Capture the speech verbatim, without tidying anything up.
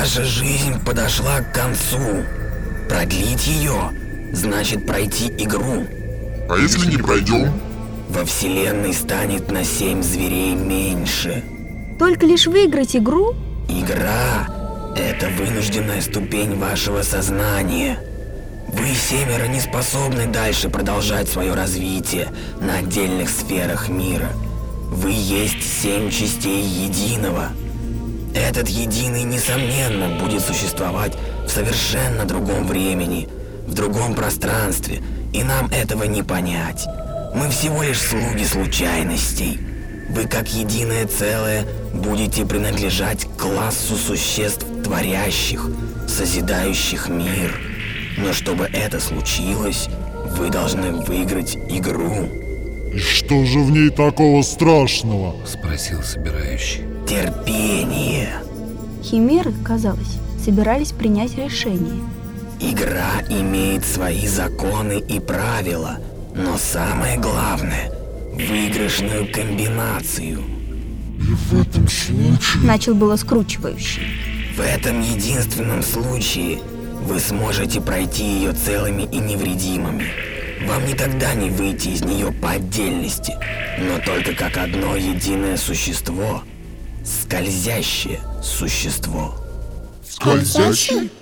Ваша жизнь подошла к концу. Продлить ее значит пройти игру. А если не пройдем? Во вселенной станет на семь зверей меньше. Только лишь выиграть игру? Игра – это вынужденная ступень вашего сознания. Вы, семеро, не способны дальше продолжать свое развитие на отдельных сферах мира. Вы есть семь частей единого. Этот единый, несомненно, будет существовать в совершенно другом времени, в другом пространстве, и нам этого не понять. Мы всего лишь слуги случайностей. Вы, как единое целое, будете принадлежать к классу существ творящих, созидающих мир. Но чтобы это случилось, вы должны выиграть игру. И что же в ней такого страшного? Спросил собирающий. Терпение. Химеры, казалось, собирались принять решение. Игра имеет свои законы и правила, но самое главное – выигрышную комбинацию. И в этом случае... Начал было скручивающий. В этом единственном случае вы сможете пройти ее целыми и невредимыми. Вам никогда не выйти из нее по отдельности, но только как одно единое существо. Скользящее существо. Скользящий?